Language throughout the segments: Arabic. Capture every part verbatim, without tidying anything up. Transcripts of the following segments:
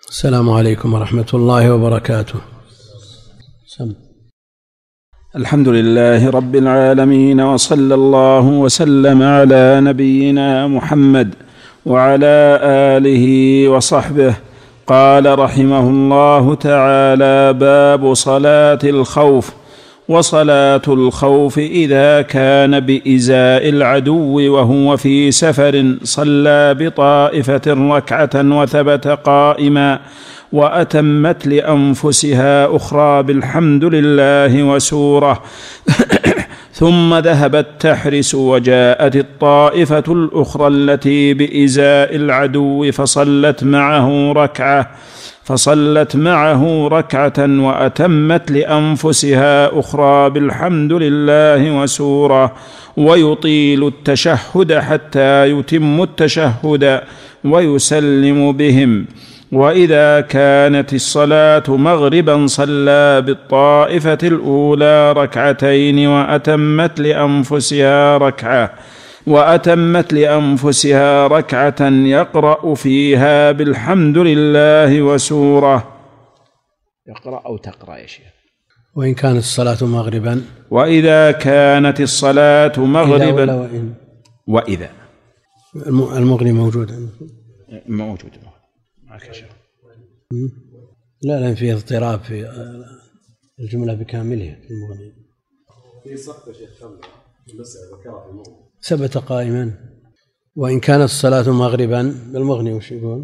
السلام عليكم ورحمة الله وبركاته. سم. الحمد لله رب العالمين، وصلى الله وسلم على نبينا محمد وعلى آله وصحبه. قال رحمه الله تعالى: باب صلاة الخوف. وصلاة الخوف إذا كان بإزاء العدو وهو في سفر صلى بطائفة ركعة وثبت قائما، وأتمت لأنفسها أخرى بالحمد لله وسورة ثم ذهبت تحرس، وجاءت الطائفة الأخرى التي بإزاء العدو فصلت معه ركعة فصلت معه ركعة وأتمت لأنفسها أخرى بالحمد لله وسورة، ويطيل التشهد حتى يتم التشهد ويسلم بهم. وإذا كانت الصلاة مغربا صلى بالطائفة الأولى ركعتين وأتمت لأنفسها ركعة وأتمت لأنفسها ركعة يقرأ فيها بالحمد لله وسورة. يقرأ أو تقرأ يا شيخ؟ وإن كانت الصلاة مغربا. وإذا كانت الصلاة مغربا. إذا وإن. وإذا المغني موجود موجود معك يا شيخ؟ لا لأن فيه اضطراب في الجملة بكاملها في المغني. في سقط يا شيخ بس ذكرها في المغني ثبت قائما. وإن كانت الصلاة مغربا بالمغني وش يقول؟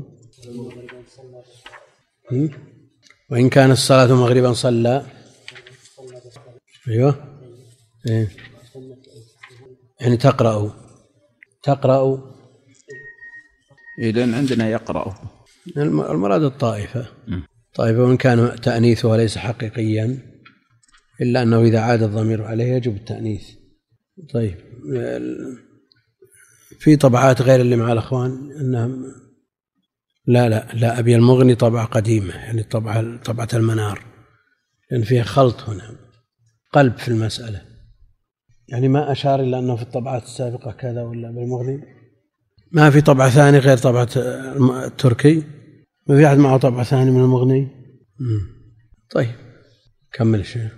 وإن كانت الصلاة مغربا صلى. أيوه إيه؟ يعني تقرأ تقرأ إذن عندنا يقرأ. المراد الطائفة. طائفة وإن كان تأنيثها ليس حقيقيا، إلا أنه إذا عاد الضمير عليه يجب التأنيث. طيب، في طبعات غير اللي مع الأخوان أنها لا لا لا أبي المغني طبعة قديمة، يعني طبعة طبعة المنار، لأن فيها خلط هنا قلب في المسألة، يعني ما أشار إلا أنه في الطبعات السابقة كذا ولا بالمغني. ما في طبعة ثانية غير طبعة التركي؟ ما في أحد معه طبعة ثانية من المغني؟ طيب كمل شيء.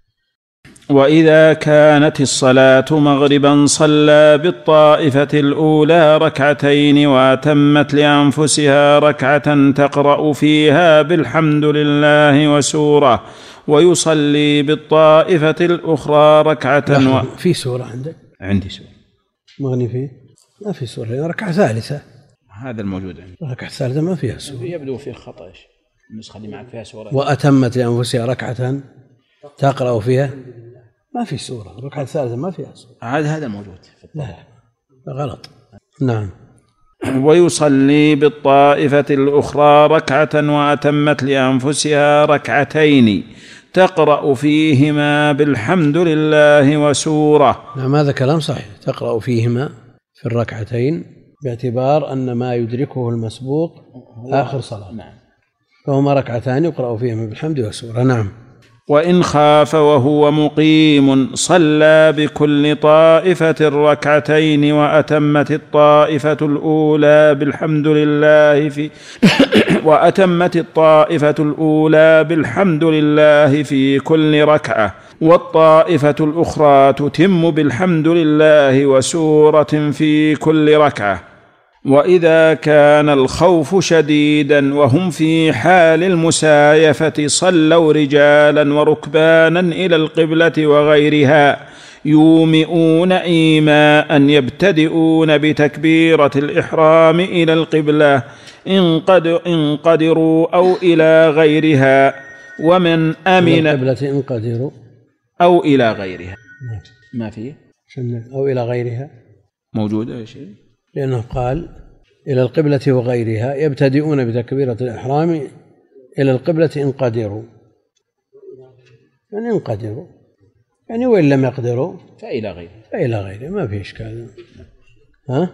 وإذا كانت الصلاة مغربا صلى بالطائفة الأولى ركعتين وأتمت لأنفسها ركعة تقرأ فيها بالحمد لله وسورة، ويصلي بالطائفة الأخرى ركعة. و... في سورة عندك؟ عندي سورة. مغني فيه؟ ما في سورة، ركعة ثالثة. هذا الموجود عندي. ركعة ثالثة ما فيها سورة. يبدو فيه خطأ. النسخة اللي معك فيها سورة. وأتمت لأنفسها ركعة تقرأ فيها، ما في سورة. الركعة الثالثة ما فيها سورة. هذا هذا موجود. لا غلط. نعم. ويصلي بالطائفة الأخرى ركعة وأتمت لأنفسها ركعتين تقرأ فيهما بالحمد لله وسورة. نعم هذا كلام صحيح، تقرأ فيهما في الركعتين باعتبار أن ما يدركه المسبوق آخر صلاة. نعم. فهما ركعتان يقرأ فيهما بالحمد والسورة. نعم. وإن خاف وهو مقيم صلى بكل طائفة ركعتين وأتمت الطائفة الأولى بالحمد لله في وأتمت الطائفة الأولى بالحمد لله في كل ركعة، والطائفة الأخرى تتم بالحمد لله وسورة في كل ركعة. وإذا كان الخوف شديدا وهم في حال المسايفة صلوا رجالا وركبانا إلى القبلة وغيرها يومئون إيماء يبتدئون بتكبيرة الإحرام إلى القبلة إن قدروا أو إلى غيرها. ومن أمن القبلة إن قدروا أو إلى غيرها. ما فيه أو إلى غيرها موجودة يا شيخ، لأنه قال إلى القبلة وغيرها يبتدئون بتكبيرة الإحرام إلى القبلة إن قدروا، يعني إن قدروا، يعني وإن لم يقدروا فإلى غيره فإلى غيره، ما في إشكال. ها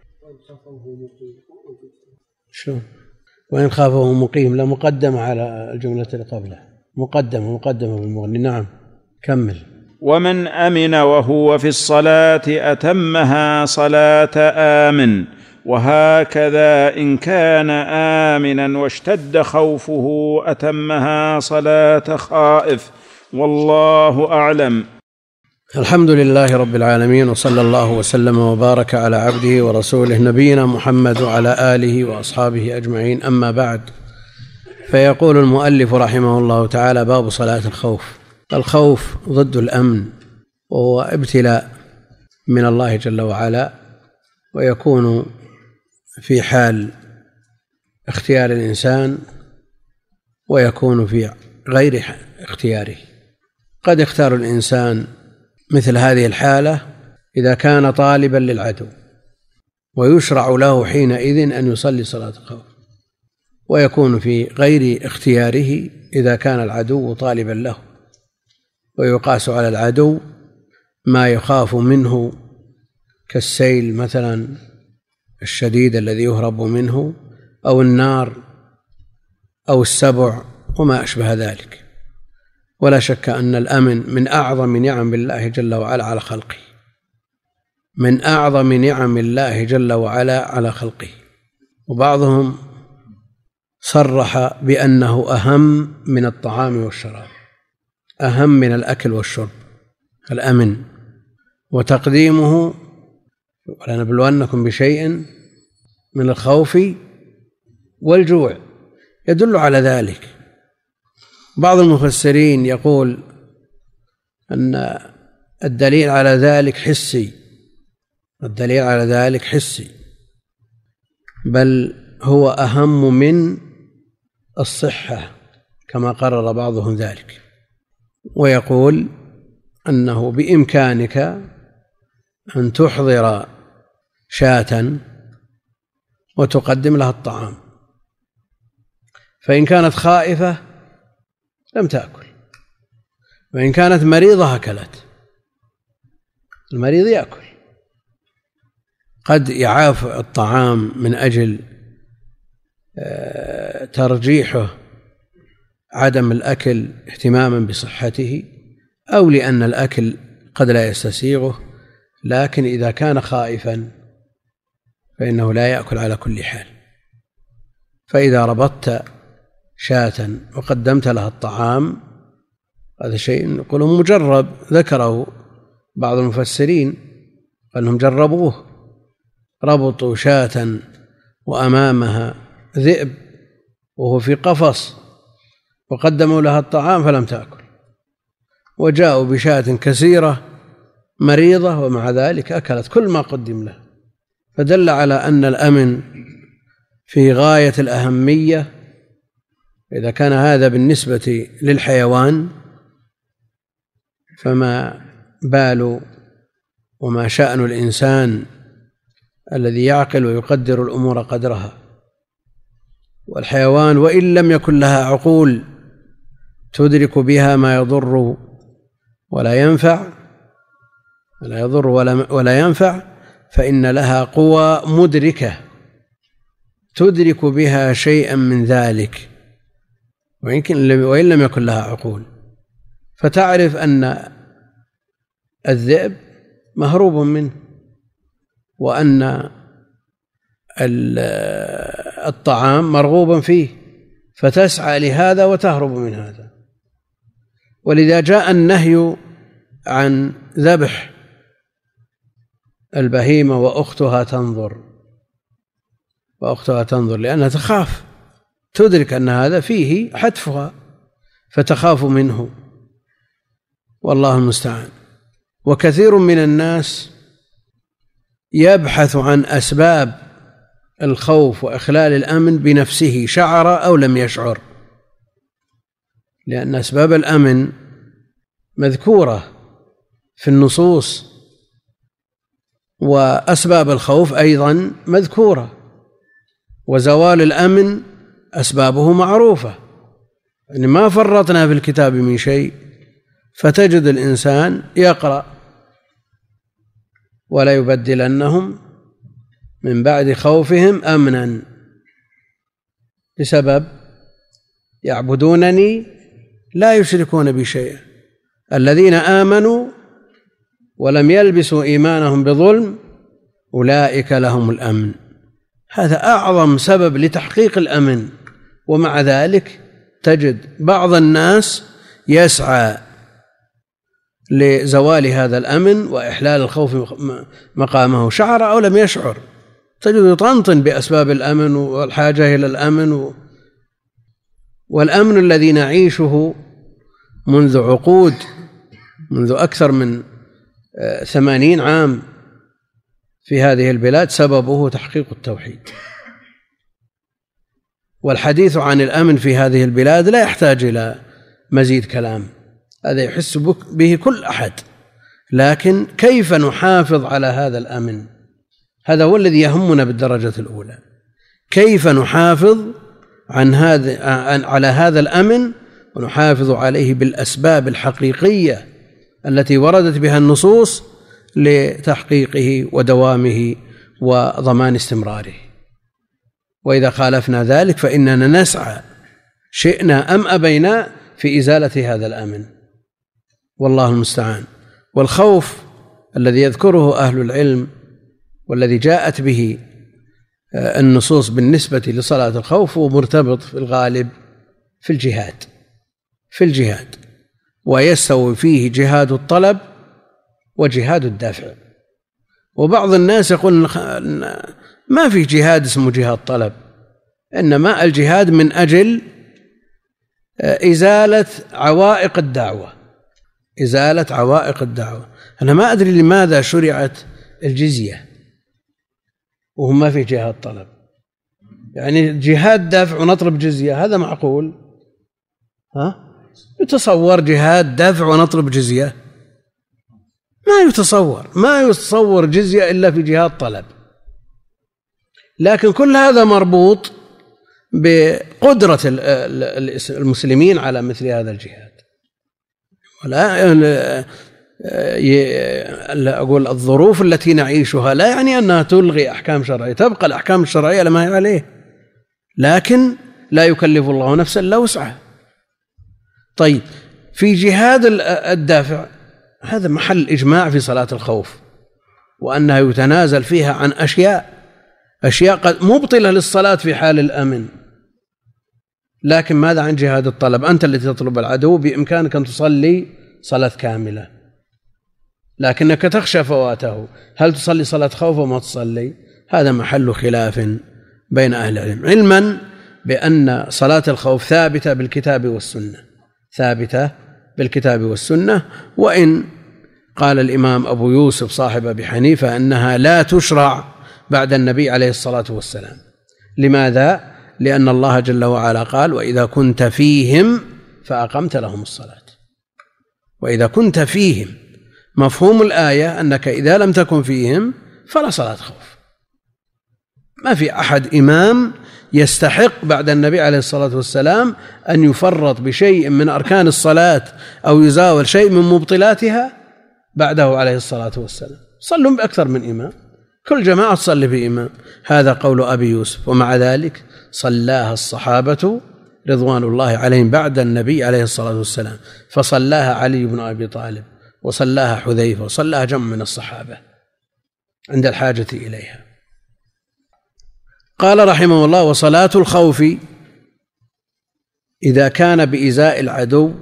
شو وإن خافه مقيم لا مقدم على الجملة اللي قبله، مقدمة مقدمة بالمغني. نعم كمل. ومن أمن وهو في الصلاة أتمها صلاة آمن، وهكذا إن كان آمنا واشتد خوفه أتمها صلاة خائف، والله أعلم. الحمد لله رب العالمين، وصلى الله وسلم وبارك على عبده ورسوله نبينا محمد وعلى آله وأصحابه أجمعين، أما بعد. فيقول المؤلف رحمه الله تعالى: باب صلاة الخوف. الخوف ضد الأمن، وهو ابتلاء من الله جل وعلا، ويكون في حال اختيار الإنسان ويكون في غير اختياره. قد يختار الإنسان مثل هذه الحالة إذا كان طالبا للعدو، ويشرع له حينئذ أن يصلي صلاة الخوف، ويكون في غير اختياره إذا كان العدو طالبا له، ويقاس على العدو ما يخاف منه كالسيل مثلا الشديد الذي يهرب منه، أو النار، أو السبع، وما أشبه ذلك. ولا شك أن الأمن من أعظم نعم الله جل وعلا على خلقه، من أعظم نعم الله جل وعلا على خلقه. وبعضهم صرح بأنه أهم من الطعام والشراب، أهم من الأكل والشرب الأمن، وتقديمه ولنبلونكم بشيء من الخوف والجوع يدل على ذلك. بعض المفسرين يقول أن الدليل على ذلك حسي، الدليل على ذلك حسي، بل هو أهم من الصحة كما قرر بعضهم ذلك، ويقول أنه بإمكانك أن تحضر شاة وتقدم لها الطعام، فإن كانت خائفة لم تأكل، وإن كانت مريضة أكلت. المريض يأكل، قد يعاف الطعام من أجل ترجيحه عدم الأكل اهتماما بصحته، أو لأن الأكل قد لا يستسيغه، لكن إذا كان خائفا فإنه لا يأكل على كل حال. فإذا ربطت شاة وقدمت لها الطعام، هذا شيء نقول مجرب، ذكره بعض المفسرين أنهم جربوه، ربطوا شاة وأمامها ذئب وهو في قفص وقدموا لها الطعام فلم تأكل، وجاءوا بشاة كثيرة مريضة ومع ذلك أكلت كل ما قدم لها، فدل على أن الأمن في غاية الأهمية. إذا كان هذا بالنسبة للحيوان، فما بال وما شأن الإنسان الذي يعقل ويقدر الأمور قدرها. والحيوان وإن لم يكن لها عقول تدرك بها ما يضر ولا ينفع ولا يضر ولا ينفع، فإن لها قوى مدركة تدرك بها شيئا من ذلك وإن لم يكن لها عقول، فتعرف أن الذئب مهروب منه، وأن الطعام مرغوب فيه، فتسعى لهذا وتهرب من هذا. ولذا جاء النهي عن ذبح البهيمة وأختها تنظر وأختها تنظر لأنها تخاف، تدرك أن هذا فيه حتفها فتخاف منه، والله المستعان. وكثير من الناس يبحث عن أسباب الخوف وإخلال الأمن بنفسه، شعر أو لم يشعر، لأن أسباب الأمن مذكورة في النصوص، وأسباب الخوف أيضا مذكورة، وزوال الأمن أسبابه معروفة، يعني ما فرطنا في الكتاب من شيء. فتجد الإنسان يقرأ: ولا يبدلنهم من بعد خوفهم أمنا، بسبب يعبدونني لا يشركون بي شيئا، الذين آمنوا ولم يلبسوا إيمانهم بظلم أولئك لهم الأمن هذا أعظم سبب لتحقيق الأمن، ومع ذلك تجد بعض الناس يسعى لزوال هذا الأمن وإحلال الخوف مقامه، شعر أو لم يشعر، تجد يطنطن بأسباب الأمن والحاجة إلى الأمن، والأمن الذي نعيشه منذ عقود، منذ أكثر من ثمانين عام في هذه البلاد سببه تحقيق التوحيد. والحديث عن الأمن في هذه البلاد لا يحتاج إلى مزيد كلام، هذا يحس به كل أحد، لكن كيف نحافظ على هذا الأمن؟ هذا هو الذي يهمنا بالدرجة الأولى، كيف نحافظ عن هذا على هذا الأمن ونحافظ عليه بالأسباب الحقيقية التي وردت بها النصوص لتحقيقه ودوامه وضمان استمراره. وإذا خالفنا ذلك فإننا نسعى شئنا أم أبينا في إزالة هذا الأمن، والله المستعان. والخوف الذي يذكره أهل العلم والذي جاءت به النصوص بالنسبة لصلاة الخوف هو مرتبط في الغالب في الجهاد في الجهاد ويستوي فيه جهاد الطلب وجهاد الدافع. وبعض الناس يقول ما في جهاد اسمه جهاد طلب، إنما الجهاد من أجل إزالة عوائق الدعوة إزالة عوائق الدعوة. أنا ما أدري لماذا شرعت الجزية وهو ما في جهاد طلب، يعني جهاد دافع ونطلب جزية، هذا معقول؟ ها؟ يتصور جهاد دافع ونطلب جزية؟ ما يتصور ما يتصور جزية إلا في جهاد طلب. لكن كل هذا مربوط بقدرة المسلمين على مثل هذا الجهاد. ولا أقول الظروف التي نعيشها لا يعني أنها تلغي أحكام شرعية، تبقى الأحكام الشرعية لما هي عليه، لكن لا يكلف الله نفسا إلا وسعها. طيب في جهاد الدافع هذا محل إجماع في صلاة الخوف، وأنها يتنازل فيها عن أشياء أشياء قد مبطلة للصلاة في حال الأمن. لكن ماذا عن جهاد الطلب؟ أنت التي تطلب العدو بإمكانك أن تصلي صلاة كاملة، لكنك تخشى فواته، هل تصلي صلاة خوف وما تصلي؟ هذا محل خلاف بين أهل العلم، علما بأن صلاة الخوف ثابتة بالكتاب والسنة ثابتة بالكتاب والسنة وإن قال الإمام أبو يوسف صاحب أبي حنيفة أنها لا تشرع بعد النبي عليه الصلاة والسلام. لماذا؟ لأن الله جل وعلا قال وإذا كنت فيهم فأقمت لهم الصلاة. وإذا كنت فيهم، مفهوم الآية أنك إذا لم تكن فيهم فلا صلاة خوف. ما في أحد إمام يستحق بعد النبي عليه الصلاة والسلام أن يفرط بشيء من أركان الصلاة أو يزاول شيء من مبطلاتها بعده عليه الصلاة والسلام. صلوا بأكثر من إمام، كل جماعة تصلي بإمام، هذا قول أبي يوسف. ومع ذلك صلاها الصحابة رضوان الله عليهم بعد النبي عليه الصلاة والسلام، فصلاها علي بن أبي طالب وصلاها حذيفة وصلاها جمع من الصحابة عند الحاجة إليها. قال رحمه الله وصلاة الخوف إذا كان بإزاء العدو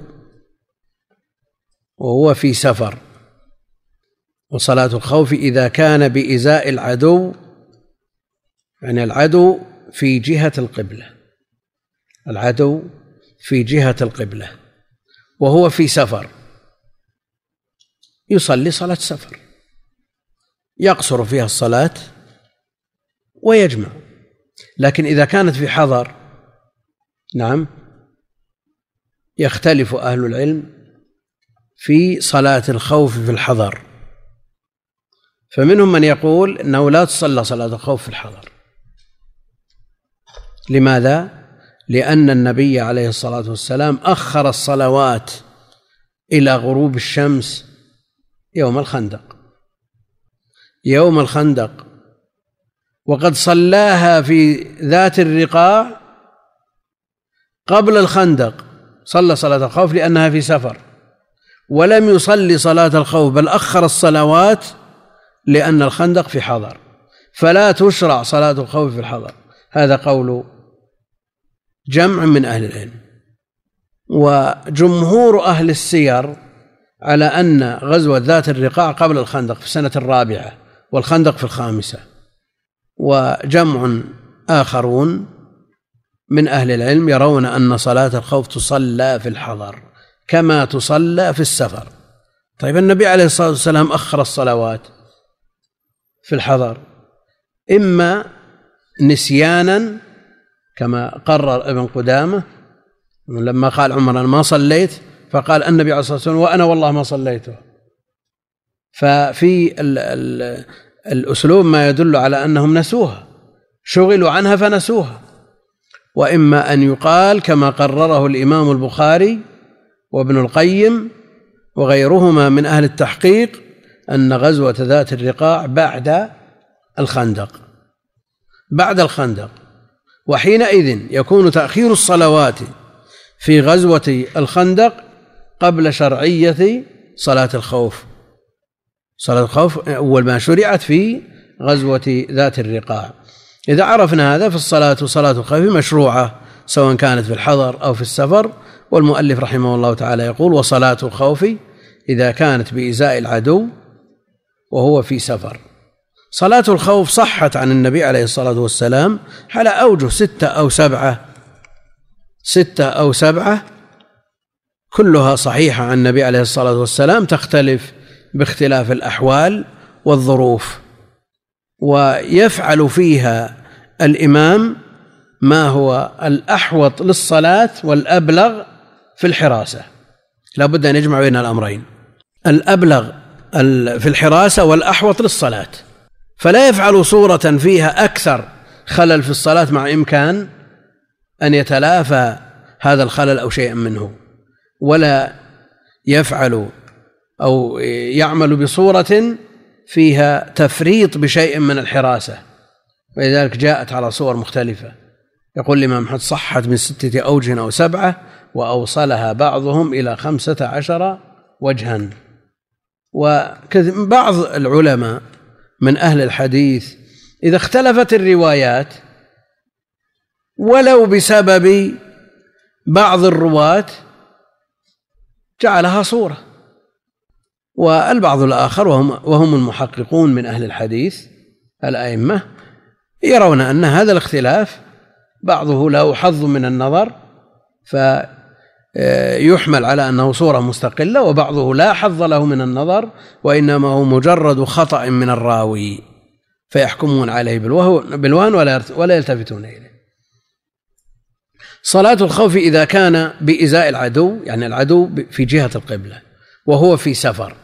وهو في سفر، وصلاة الخوف إذا كان بإزاء العدو يعني العدو في جهة القبلة العدو في جهة القبلة وهو في سفر، يصلي صلاة سفر يقصر فيها الصلاة ويجمع. لكن إذا كانت في حضر، نعم، يختلف أهل العلم في صلاة الخوف في الحضر، فمنهم من يقول أنه لا تصلى صلاة الخوف في الحضر. لماذا؟ لأن النبي عليه الصلاة والسلام أخر الصلوات إلى غروب الشمس يوم الخندق يوم الخندق وقد صلاها في ذات الرقاع قبل الخندق، صلى صلاة الخوف لأنها في سفر، ولم يصلي صلاة الخوف بل أخر الصلوات لأن الخندق في حضر. فلا تشرع صلاة الخوف في الحضر. هذا قول جمع من أهل العلم. وجمهور أهل السير على أن غزوة ذات الرقاع قبل الخندق في السنة الرابعة والخندق في الخامسة، وجمع آخرون من أهل العلم يرون أن صلاة الخوف تصلى في الحضر كما تصلى في السفر. طيب النبي عليه الصلاة والسلام أخر الصلوات في الحضر إما نسيانا كما قرر ابن قدامة لما قال عمر أنا ما صليت، فقال النبي عليه الصلاة والسلام وأنا والله ما صليته. ففي ال ال الأسلوب ما يدل على أنهم نسوها، شغلوا عنها فنسوها. وإما أن يقال كما قرره الإمام البخاري وابن القيم وغيرهما من أهل التحقيق أن غزوة ذات الرقاع بعد الخندق بعد الخندق وحينئذ يكون تأخير الصلوات في غزوة الخندق قبل شرعية صلاة الخوف. صلاة الخوف أول ما شرعت في غزوة ذات الرقاع. إذا عرفنا هذا فالصلاة وصلاة الخوف مشروعة سواء كانت في الحضر أو في السفر. والمؤلف رحمه الله تعالى يقول وصلاة الخوف إذا كانت بإزاء العدو وهو في سفر. صلاة الخوف صحت عن النبي عليه الصلاة والسلام على أوجه ستة أو سبعة ستة أو سبعة كلها صحيحة عن النبي عليه الصلاة والسلام، تختلف باختلاف الأحوال والظروف. ويفعل فيها الإمام ما هو الأحوط للصلاة والأبلغ في الحراسة. لا بد أن يجمع بين الأمرين، الأبلغ في الحراسة والأحوط للصلاة. فلا يفعل صورة فيها أكثر خلل في الصلاة مع إمكان أن يتلافى هذا الخلل أو شيئا منه، ولا يفعل أو يعمل بصورة فيها تفريط بشيء من الحراسة، ولذلك جاءت على صور مختلفة. يقول الإمام أحمد صحت من ستة أوجه أو سبعة وأوصلها بعضهم إلى خمسة عشر وجها. وبعض العلماء من أهل الحديث إذا اختلفت الروايات ولو بسبب بعض الرواة جعلها صورة، والبعض الآخر وهم, وهم المحققون من أهل الحديث الأئمة يرون أن هذا الاختلاف بعضه له حظ من النظر فيحمل على أنه صورة مستقلة، وبعضه لا حظ له من النظر وإنما هو مجرد خطأ من الراوي فيحكمون عليه بالوهن ولا يلتفتون إليه. صلاة الخوف إذا كان بإزاء العدو، يعني العدو في جهة القبلة وهو في سفر،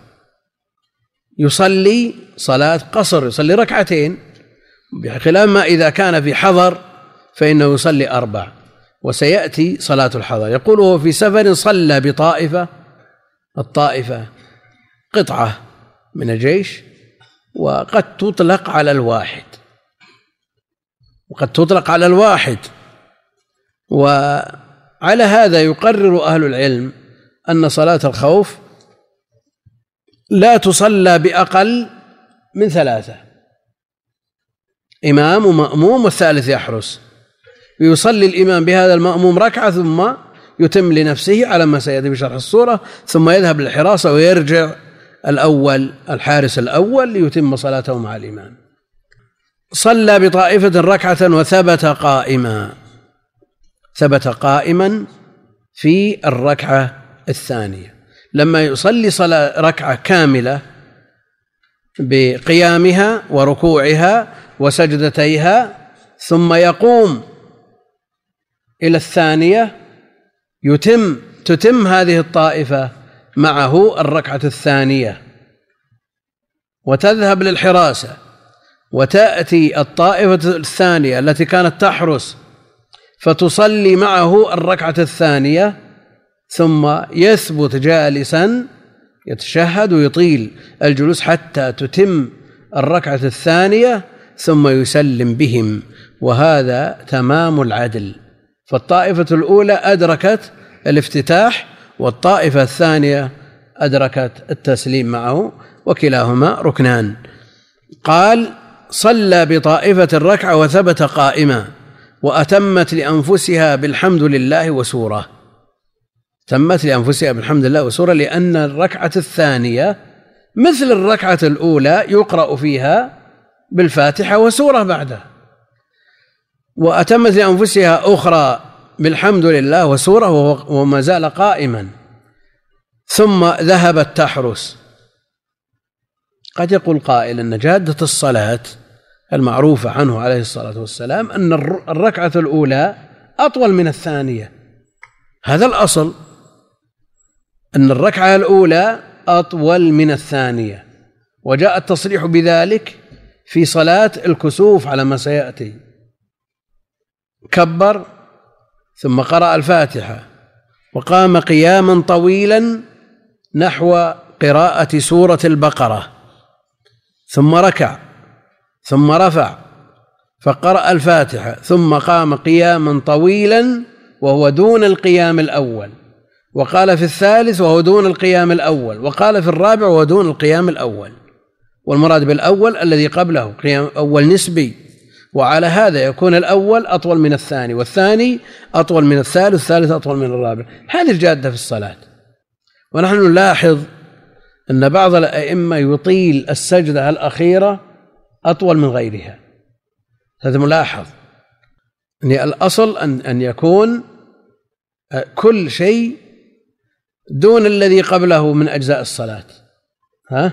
يصلي صلاة قصر، يصلي ركعتين، بخلاف ما إذا كان في حضر فإنه يصلي أربع. وسيأتي صلاة الحضر. يقول هو في سفر صلى بطائفة، الطائفة قطعة من الجيش وقد تطلق على الواحد وقد تطلق على الواحد وعلى هذا يقرر أهل العلم أن صلاة الخوف لا تصلى بأقل من ثلاثة، إمام ومأموم والثالث يحرس. يصلي الإمام بهذا المأموم ركعة ثم يتم لنفسه على ما سيأتي بشرح الصورة، ثم يذهب للحراسة ويرجع الأول الحارس الأول ليتم صلاته مع الإمام. صلى بطائفة ركعة وثبت قائما ثبت قائما في الركعة الثانية. لما يصلي صلاة ركعة كاملة بقيامها وركوعها وسجدتيها ثم يقوم إلى الثانية يتم تتم هذه الطائفة معه الركعة الثانية وتذهب للحراسة، وتأتي الطائفة الثانية التي كانت تحرس فتصلي معه الركعة الثانية، ثم يثبت جالسا يتشهد ويطيل الجلوس حتى تتم الركعة الثانية ثم يسلم بهم، وهذا تمام العدل. فالطائفة الأولى أدركت الافتتاح والطائفة الثانية أدركت التسليم معه، وكلاهما ركنان. قال صلى بطائفة الركعة وثبت قائما وأتمت لأنفسها بالحمد لله وسورة. تمت لأنفسها بالحمد لله وسورة لأن الركعة الثانية مثل الركعة الأولى يقرأ فيها بالفاتحة وسورة بعدها، وأتمت لأنفسها أخرى بالحمد لله وسورة وما زال قائما، ثم ذهبت تحرس. قد يقول قائل أن جادة الصلاة المعروفة عنه عليه الصلاة والسلام أن الركعة الأولى أطول من الثانية، هذا الأصل، أن الركعة الأولى أطول من الثانية، وجاء التصريح بذلك في صلاة الكسوف على ما سيأتي. كبر ثم قرأ الفاتحة وقام قياما طويلا نحو قراءة سورة البقرة، ثم ركع ثم رفع فقرأ الفاتحة، ثم قام قياما طويلا وهو دون القيام الأول، وقال في الثالث وهو دون القيام الأول، وقال في الرابع وهو دون القيام الأول، والمراد بالأول الذي قبله قيام أول نسبي، وعلى هذا يكون الأول أطول من الثاني، والثاني أطول من الثالث، والثالث أطول من الرابع. هذه الجادة في الصلاة. ونحن نلاحظ أن بعض الأئمة يطيل السجدة الأخيرة أطول من غيرها، هذا ملاحظ. يعني الأصل أن أن يكون كل شيء دون الذي قبله من أجزاء الصلاة. ها؟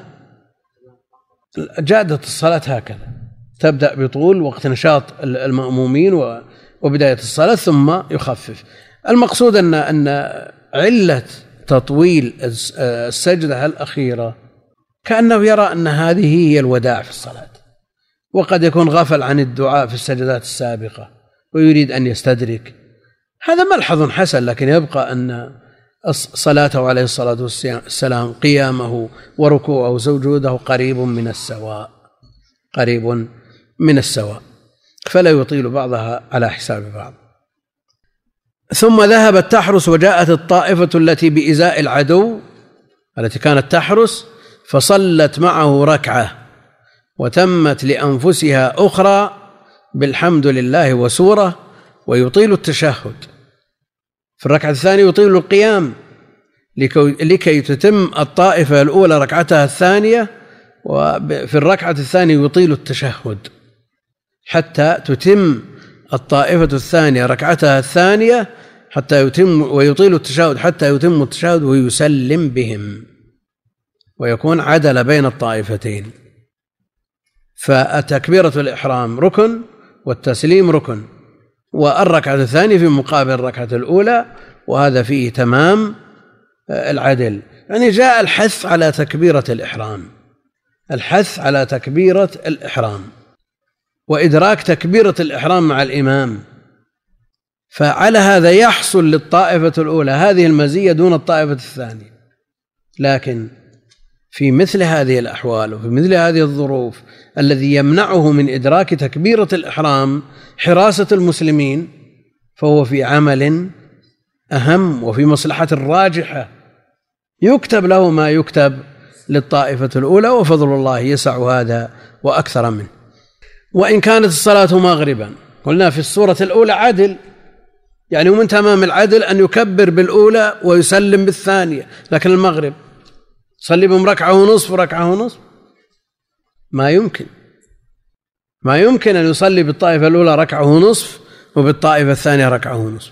جادة الصلاة هكذا، تبدأ بطول وقت نشاط المأمومين وبداية الصلاة ثم يخفف. المقصود أن أن علة تطويل السجدة الأخيرة كأنه يرى أن هذه هي الوداع في الصلاة، وقد يكون غفل عن الدعاء في السجدات السابقة ويريد أن يستدرك. هذا ملحظ حسن، لكن يبقى أن صلاته عليه الصلاة والسلام قيامه وركوعه وسجوده قريب من السواء، قريب من السواء، فلا يطيل بعضها على حساب بعض. ثم ذهبت تحرس وجاءت الطائفة التي بإزاء العدو التي كانت تحرس فصلت معه ركعة وتمت لأنفسها أخرى بالحمد لله وسورة، ويطيل التشهد في الركعة الثانية، يطيل القيام لكي تتم الطائفة الأولى ركعتها الثانية، وفي الركعة الثانية يطيل التشهد حتى تتم الطائفة الثانية ركعتها الثانية حتى يتم، ويطيل التشهد حتى يتم التشهد ويسلم بهم، ويكون عدل بين الطائفتين. فالتكبيرة الإحرام ركن والتسليم ركن، والركعة الثانية في مقابل الركعة الأولى، وهذا فيه تمام العدل. يعني جاء الحث على تكبيرة الإحرام، الحث على تكبيرة الإحرام وإدراك تكبيرة الإحرام مع الإمام. فعلى هذا يحصل للطائفة الأولى هذه المزية دون الطائفة الثانية. لكن في مثل هذه الأحوال وفي مثل هذه الظروف الذي يمنعه من إدراك تكبيرة الإحرام حراسة المسلمين، فهو في عمل أهم وفي مصلحة راجحة، يكتب له ما يكتب للطائفة الأولى، وفضل الله يسع هذا وأكثر منه. وإن كانت الصلاة مغربا، قلنا في السورة الأولى عدل، يعني ومن تمام العدل أن يكبر بالأولى ويسلم بالثانية، لكن المغرب صلي بهم ركعة ونصف وركعة ونصف، ما يمكن ما يمكن أن يصلي بالطائفة الأولى ركعة ونصف وبالطائفة الثانية ركعة ونصف.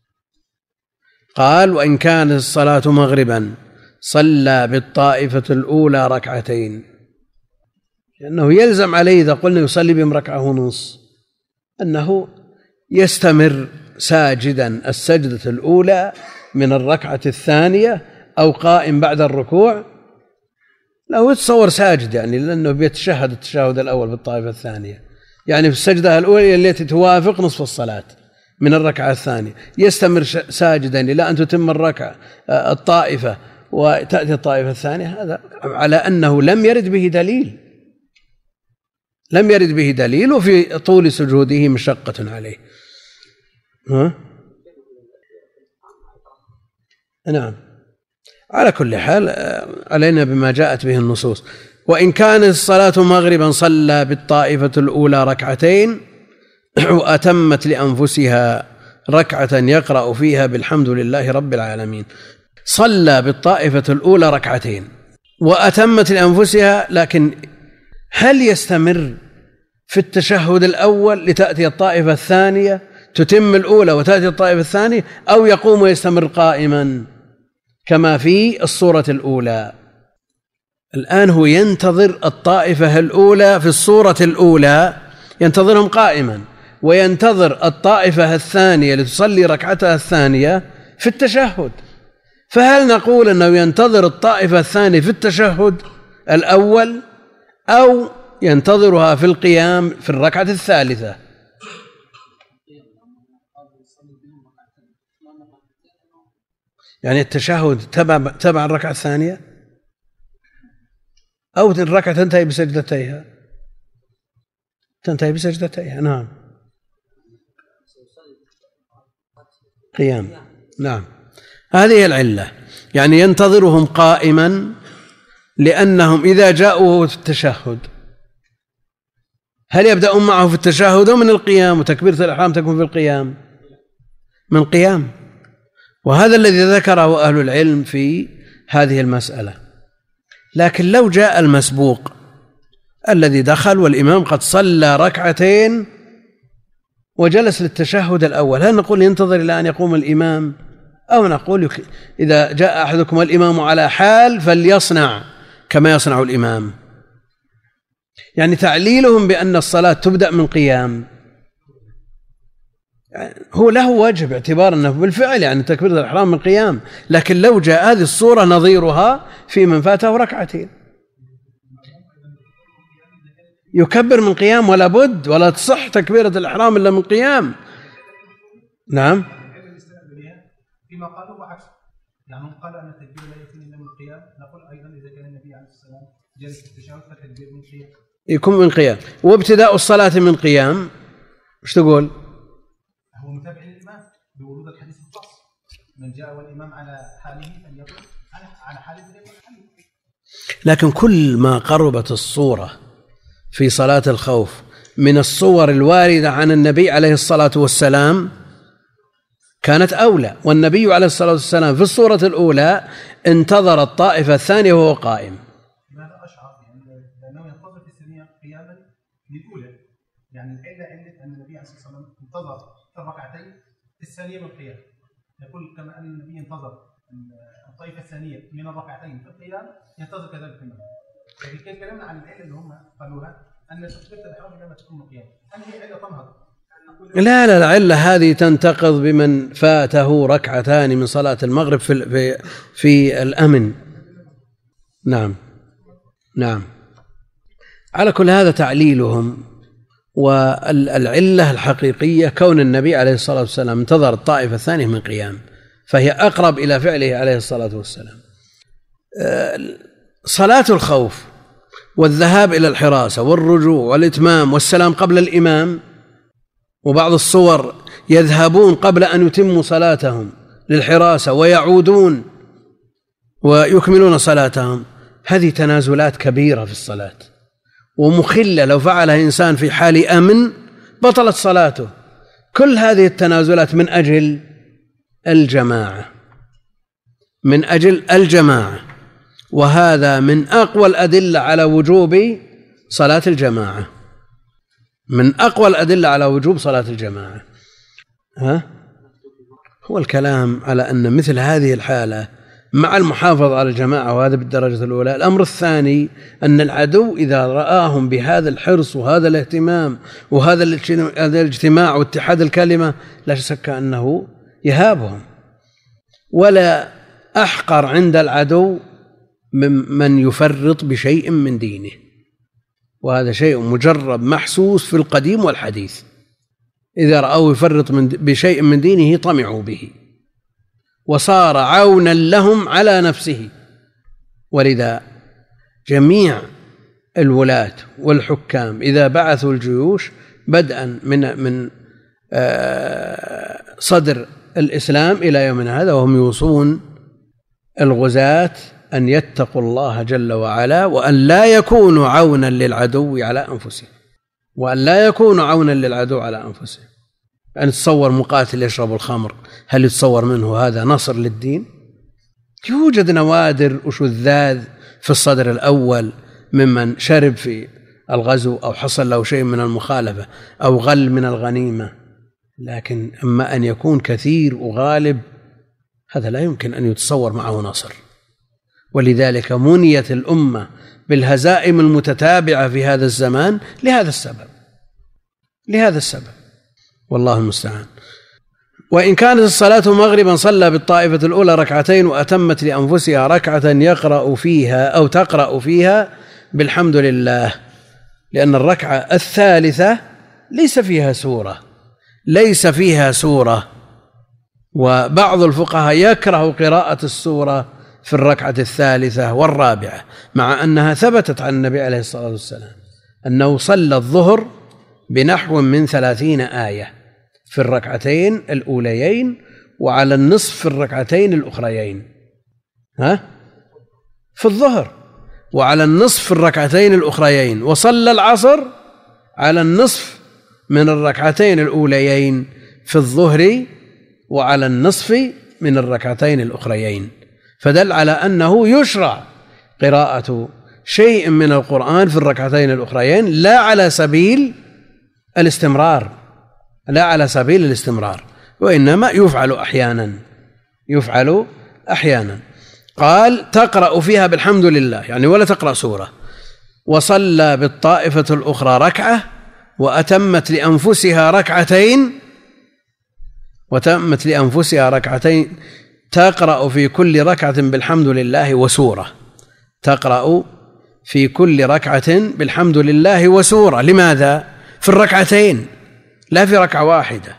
قال وإن كانت الصلاة مغربا صلى بالطائفة الأولى ركعتين، لأنه يلزم عليه إذا قلنا يصلي بهم ركعة ونصف أنه يستمر ساجدا السجدة الأولى من الركعة الثانية أو قائم بعد الركوع، لا يتصور ساجد، يعني لأنه بيتشهد التشهد الأول بالطائفة الثانية، يعني في السجدة الأولى التي توافق نصف الصلاة من الركعة الثانية يستمر ساجدا إلى أن تتم الركعة الطائفة وتأتي الطائفة الثانية. هذا على أنه لم يرد به دليل، لم يرد به دليل، وفي طول سجوده مشقة عليه. ها؟ نعم، على كل حال علينا بما جاءت به النصوص. وإن كانت الصلاة مغربا صلى بالطائفة الأولى ركعتين وأتمت لأنفسها ركعة يقرأ فيها بالحمد لله رب العالمين. صلى بالطائفة الأولى ركعتين وأتمت لأنفسها، لكن هل يستمر في التشهد الأول لتأتي الطائفة الثانية تتم الأولى وتأتي الطائفة الثانية، أو يقوم ويستمر قائما كما في الصورة الأولى؟ الآن هو ينتظر الطائفة الأولى في الصورة الأولى، ينتظرهم قائما، وينتظر الطائفة الثانية لتصلي ركعتها الثانية في التشهد. فهل نقول أنه ينتظر الطائفة الثانية في التشهد الأول أو ينتظرها في القيام في الركعة الثالثة؟ يعني التشهد تبع تبع الركعة الثانية أو الركعة تنتهي بسجدتيها؟ تنتهي بسجدتيها. نعم، قيام. نعم، هذه العلة، يعني ينتظرهم قائما لأنهم إذا جاءوا في التشهد هل يبدأون معه في التشهد أو من القيام؟ وتكبيرة الإحرام تكون في القيام، من قيام. وهذا الذي ذكره أهل العلم في هذه المسألة. لكن لو جاء المسبوق الذي دخل والإمام قد صلى ركعتين وجلس للتشهد الأول، هل نقول ينتظر إلى أن يقوم الإمام، أو نقول إذا جاء أحدكم الإمام على حال فليصنع كما يصنع الإمام؟ يعني تعليلهم بأن الصلاة تبدأ من قيام هو له وجه باعتبار أنه بالفعل يعني تكبيرة الإحرام من قيام، لكن لو جاء هذه الصورة نظيرها في من فاته ركعتين يكبر من قيام، ولا بد، ولا تصح تكبيرة الإحرام إلا من قيام. نعم، فيما قالوا وعكس، يعني هم قالوا أن التكبير لا يكون إلا من القيام، نقول أيضا إذا كان النبي عليه الصلاة والسلام جالس في التشهد فالتكبير من قيام يكون من قيام. وابتداء الصلاة من قيام، ايش تقول؟ هو متابع للإمام بورود الحديث الخاص، من جاء والإمام على حاله فليقل على حاله فليقل حاله. لكن كل ما قربت الصورة في صلاة الخوف من الصور الواردة عن النبي عليه الصلاة والسلام كانت أولى. والنبي عليه الصلاة والسلام في الصورة الأولى انتظر الطائفة الثانية وهو قائم. لماذا أشعر لأنه ينتظر في الثانية قياما للأولى؟ يعني العلة علة أن النبي عليه الصلاة والسلام انتظر الركعتين في الثانية من القيام، يقول كما أن النبي انتظر الطائفة الثانية من الركعتين في القيام ينتظر كذلك الإمام. لكن كيف كلامنا عن العلة اللي هم قالوها أن تكبيرة الإحرام لما تكون من القيام، هل هي علة تنهض؟ لا لا، العلة هذه تنتقض بمن فاته ركعتان من صلاة المغرب في في, في الأمن. نعم نعم، على كل هذا تعليلهم. والعلة الحقيقية كون النبي عليه الصلاة والسلام انتظر الطائفة الثانية من قيام، فهي أقرب إلى فعله عليه الصلاة والسلام. صلاة الخوف والذهاب إلى الحراسة والرجوع والإتمام والسلام قبل الإمام، وبعض الصور يذهبون قبل أن يتموا صلاتهم للحراسة ويعودون ويكملون صلاتهم، هذه تنازلات كبيرة في الصلاة ومخلة، لو فعلها إنسان في حال أمن بطلت صلاته. كل هذه التنازلات من أجل الجماعة، من أجل الجماعة، وهذا من أقوى الأدلة على وجوب صلاة الجماعة، من أقوى الأدلة على وجوب صلاة الجماعة. ها؟ هو الكلام على أن مثل هذه الحالة مع المحافظة على الجماعة، وهذا بالدرجة الأولى. الأمر الثاني أن العدو إذا رآهم بهذا الحرص وهذا الاهتمام وهذا الاجتماع واتحاد الكلمة لا شك أنه يهابهم، ولا أحقر عند العدو من يفرط بشيء من دينه، وهذا شيء مجرب محسوس في القديم والحديث. إذا رأوا يفرط من بشيء من دينه طمعوا به وصار عونا لهم على نفسه. ولذا جميع الولاة والحكام إذا بعثوا الجيوش بدءا من من صدر الإسلام إلى يومنا هذا وهم يوصون الغزاة أن يتقوا الله جل وعلا، وأن لا يكونوا عونا للعدو على أنفسهم، وأن لا يكونوا عونا للعدو على أنفسهم. يعني تصور مقاتل يشرب الخمر، هل يتصور منه هذا نصر للدين؟ يوجد نوادر وشذاذ في الصدر الأول ممن شرب في الغزو أو حصل له شيء من المخالفة أو غل من الغنيمة، لكن أما أن يكون كثير وغالب هذا لا يمكن أن يتصور معه نصر. ولذلك منيت الأمة بالهزائم المتتابعة في هذا الزمان لهذا السبب لهذا السبب والله المستعان. وإن كانت الصلاة مغربا صلى بالطائفة الأولى ركعتين وأتمت لأنفسها ركعة يقرأ فيها أو تقرأ فيها بالحمد لله، لأن الركعة الثالثة ليس فيها سورة ليس فيها سورة وبعض الفقهاء يكره قراءة السورة في الركعة الثالثة والرابعة، مع أنها ثبتت عن النبي عليه الصلاة والسلام أنه صلى الظهر بنحو من ثلاثين آية في الركعتين الأوليين وعلى النصف في الركعتين الأخريين، ها في الظهر، وعلى النصف في الركعتين الأخريين، وصلى العصر على النصف من الركعتين الأوليين في الظهر وعلى النصف من الركعتين الأخريين، فدل على أنه يشرع قراءة شيء من القرآن في الركعتين الأخريين لا على سبيل الاستمرار لا على سبيل الاستمرار وإنما يفعل أحيانا يفعل أحيانا قال تقرأ فيها بالحمد لله، يعني ولا تقرأ سورة. وصلى بالطائفة الأخرى ركعة وأتمت لأنفسها ركعتين وتمت لأنفسها ركعتين تقرأ في كل ركعة بالحمد لله وسورة تقرأ في كل ركعة بالحمد لله وسورة. لماذا؟ في الركعتين لا في ركعة واحدة،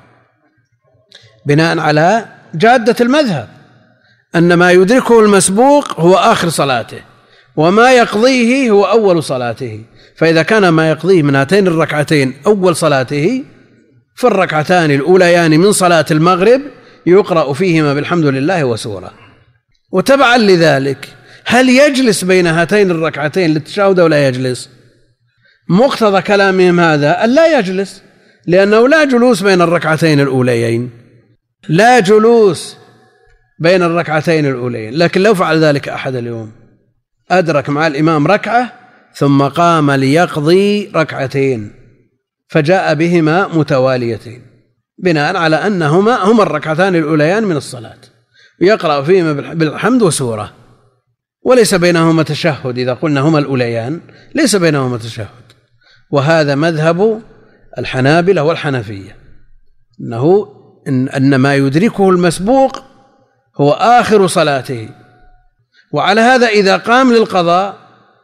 بناء على جادة المذهب أن ما يدركه المسبوق هو آخر صلاته وما يقضيه هو أول صلاته، فإذا كان ما يقضيه من هاتين الركعتين أول صلاته فالركعتان الأوليان من صلاة المغرب يقرأ فيهما بالحمد لله وسورة. وتبعا لذلك هل يجلس بين هاتين الركعتين للتشهد أو لا يجلس؟ مقتضى كلامهم هذا أن لا يجلس، لأنه لا جلوس بين الركعتين الأوليين لا جلوس بين الركعتين الأوليين. لكن لو فعل ذلك أحد اليوم أدرك مع الإمام ركعة ثم قام ليقضي ركعتين فجاء بهما متواليتين بناء على أنهما هما الركعتان الأوليان من الصلاة يقرأ فيهما بالحمد وسورة وليس بينهما تشهد، إذا قلنا هما الأوليان ليس بينهما تشهد. وهذا مذهب الحنابلة والحنفية أنه إن, أن ما يدركه المسبوق هو آخر صلاته، وعلى هذا إذا قام للقضاء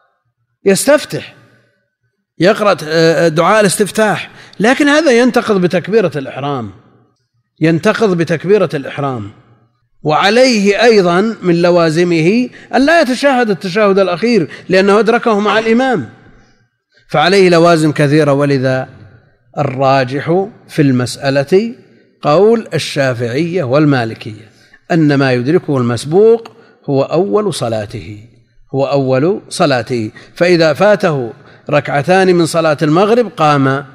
يستفتح يقرأ دعاء الاستفتاح، لكن هذا ينتقض بتكبيرة الإحرام ينتقض بتكبيرة الإحرام وعليه أيضا من لوازمه أن لا يتشهد التشهد الأخير لأنه أدركه مع الإمام، فعليه لوازم كثيرة. ولذا الراجح في المسألة قول الشافعية والمالكية أن ما يدركه المسبوق هو أول صلاته هو أول صلاته فإذا فاته ركعتان من صلاة المغرب قام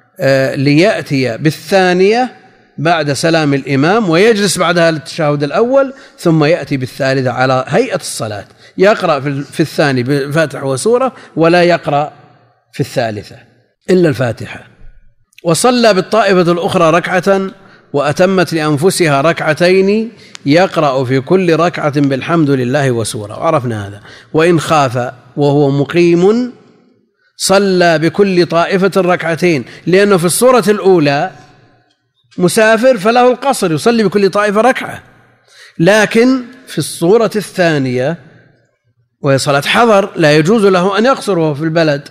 ليأتي بالثانية بعد سلام الإمام ويجلس بعدها للتشهد الأول ثم يأتي بالثالثة على هيئة الصلاة، يقرأ في الثاني بفاتحة وسورة ولا يقرأ في الثالثة إلا الفاتحة. وصلى بالطائفة الأخرى ركعة وأتمت لأنفسها ركعتين يقرأ في كل ركعة بالحمد لله وسورة، وعرفنا هذا. وإن خاف وهو مقيم صلى بكل طائفة ركعتين، لأنه في الصورة الأولى مسافر فله القصر يصلي بكل طائفة ركعة، لكن في الصورة الثانية وهي صلاة حضر لا يجوز له أن يقصر وهو في البلد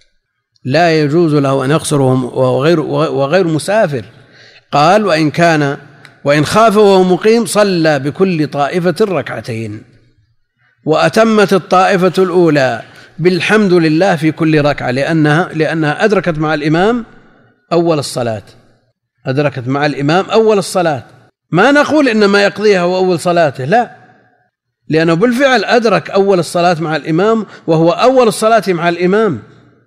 لا يجوز له أن يقصر وهو غير, وغير مسافر. قال وإن كان وإن خاف وهو مقيم صلى بكل طائفة ركعتين وأتمت الطائفة الأولى بالحمد لله في كل ركعة لأنها, لأنها أدركت مع الإمام أول الصلاة أدركت مع الإمام أول الصلاة. ما نقول إنما يقضيها وأول صلاته، لا، لأنه بالفعل أدرك أول الصلاة مع الإمام وهو أول الصلاة مع الإمام،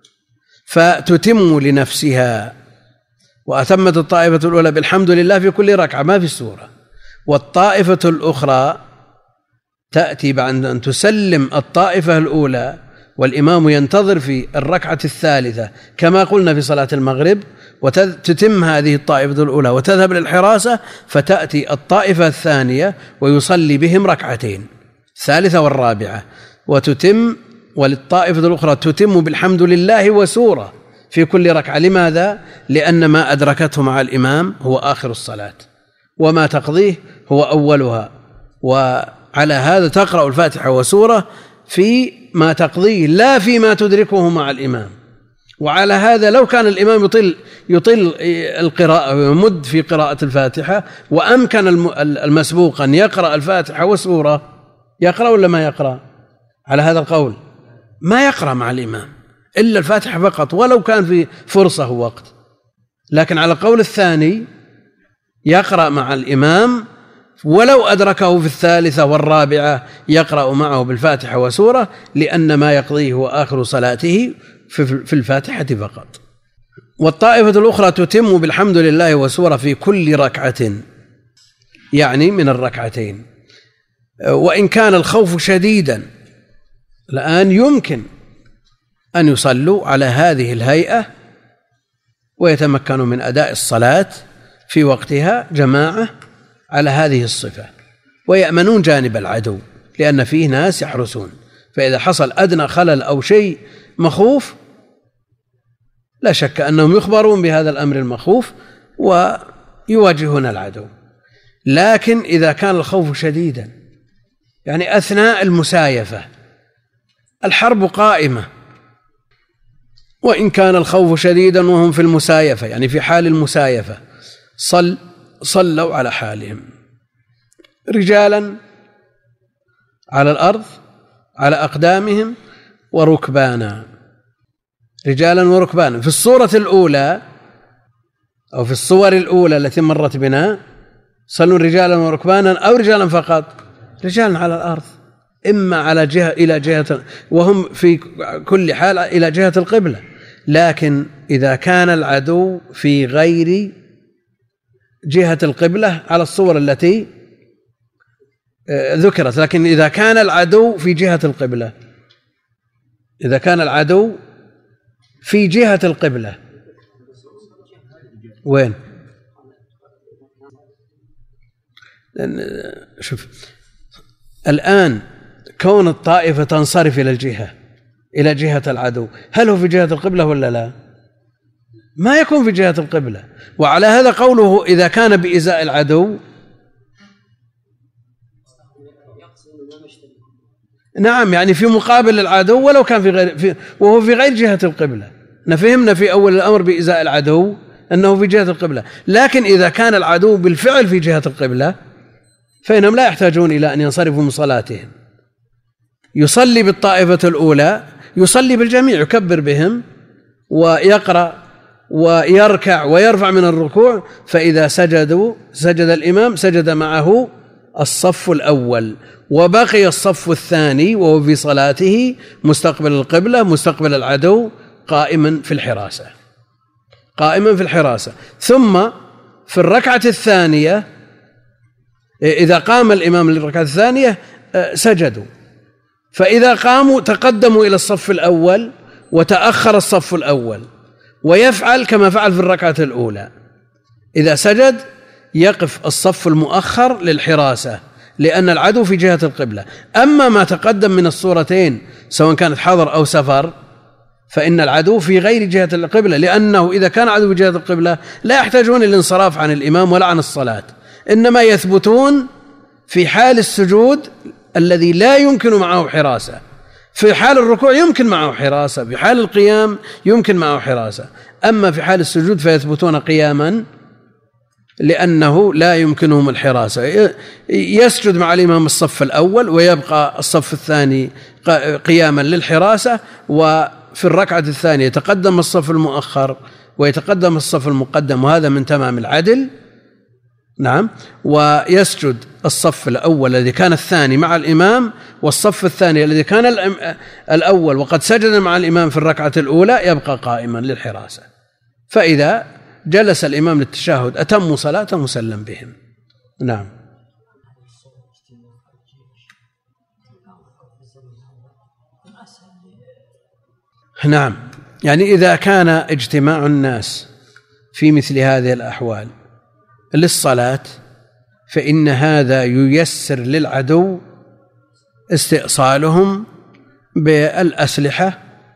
فتتم لنفسها. وأتمت الطائفة الأولى بالحمد لله في كل ركعة، ما في السورة. والطائفة الأخرى تأتي بعد أن تسلم الطائفة الأولى والإمام ينتظر في الركعة الثالثة كما قلنا في صلاة المغرب، وتتم هذه الطائفة الأولى وتذهب للحراسة، فتأتي الطائفة الثانية ويصلي بهم ركعتين، الثالثة والرابعة، وتتم وللطائفة الأخرى تتم بالحمد لله وسورة في كل ركعة. لماذا؟ لأن ما أدركته مع الإمام هو آخر الصلاة، وما تقضيه هو أولها، وعلى هذا تقرأ الفاتحة وسورة في ما تقضيه لا فيما تدركه مع الإمام. وعلى هذا لو كان الإمام يطل يطل القراءة ويمد في قراءة الفاتحة وأمكن المسبوق أن يقرأ الفاتحة وسورة، يقرأ ولا ما يقرأ؟ على هذا القول ما يقرأ مع الإمام إلا الفاتحة فقط ولو كان في فرصة وقت. لكن على القول الثاني يقرأ مع الإمام ولو أدركه في الثالثة والرابعة، يقرأ معه بالفاتحة وسورة، لأن ما يقضيه هو آخر صلاته في الفاتحة فقط. والطائفة الأخرى تتم بالحمد لله وسورة في كل ركعة، يعني من الركعتين. وإن كان الخوف شديدا، الآن يمكن أن يصلوا على هذه الهيئة ويتمكنوا من أداء الصلاة في وقتها جماعة على هذه الصفة، ويأمنون جانب العدو لأن فيه ناس يحرسون، فإذا حصل أدنى خلل أو شيء مخوف لا شك أنهم يخبرون بهذا الأمر المخوف ويواجهون العدو. لكن إذا كان الخوف شديدا، يعني أثناء المسايفة الحرب قائمة، وإن كان الخوف شديدا وهم في المسايفة، يعني في حال المسايفة، صل صلوا على حالهم، رجالا على الأرض على أقدامهم وركبانا، رجالا وركبانا. في الصورة الأولى أو في الصور الأولى التي مرت بنا صلوا رجالا وركبانا أو رجالا فقط، رجالا على الأرض، إما على جهة إلى جهة، وهم في كل حال إلى جهة القبلة. لكن إذا كان العدو في غير جهة القبلة على الصور التي ذكرت، لكن إذا كان العدو في جهة القبلة، إذا كان العدو في جهة القبلة، وين؟ شوف الآن كون الطائفة تنصرف إلى الجهة إلى جهة العدو، هل هو في جهة القبلة ولا لا؟ ما يكون في جهة القبلة. وعلى هذا قوله إذا كان بإزاء العدو، نعم، يعني في مقابل العدو ولو كان في غير في وهو في غير جهة القبلة. نفهمنا في أول الأمر بإزاء العدو أنه في جهة القبلة، لكن إذا كان العدو بالفعل في جهة القبلة فإنهم لا يحتاجون إلى أن ينصرفوا من صلاتهم. يصلي بالطائفة الأولى، يصلي بالجميع، يكبر بهم ويقرأ ويركع ويرفع من الركوع، فإذا سجدوا سجد الإمام سجد معه الصف الأول، وبقي الصف الثاني وهو في صلاته مستقبل القبلة مستقبل العدو قائما في الحراسة قائما في الحراسة. ثم في الركعة الثانية إذا قام الإمام للركعة الثانية سجدوا، فإذا قاموا تقدموا إلى الصف الأول وتأخر الصف الأول، ويفعل كما فعل في الركعة الأولى. إذا سجد يقف الصف المؤخر للحراسة لأن العدو في جهة القبلة. أما ما تقدم من الصورتين سواء كانت حضر أو سفر فإن العدو في غير جهة القبلة، لأنه إذا كان عدو في جهة القبلة لا يحتاجون الانصراف عن الإمام ولا عن الصلاة، إنما يثبتون في حال السجود الذي لا يمكن معه حراسة. في حال الركوع يمكن معه حراسة، في حال القيام يمكن معه حراسة، أما في حال السجود فيثبتون قياما لأنه لا يمكنهم الحراسة. يسجد مع الإمام الصف الأول ويبقى الصف الثاني قياما للحراسة، وفي الركعة الثانية يتقدم الصف المؤخر ويتقدم الصف المقدم، وهذا من تمام العدل. نعم. ويسجد الصف الأول الذي كان الثاني مع الإمام، والصف الثاني الذي كان الأول وقد سجد مع الإمام في الركعة الأولى يبقى قائما للحراسة. فإذا جلس الإمام للتشهد أتموا صلاة مسلم بهم. نعم. نعم، يعني إذا كان اجتماع الناس في مثل هذه الأحوال للصلاة فإن هذا ييسر للعدو استئصالهم بالأسلحة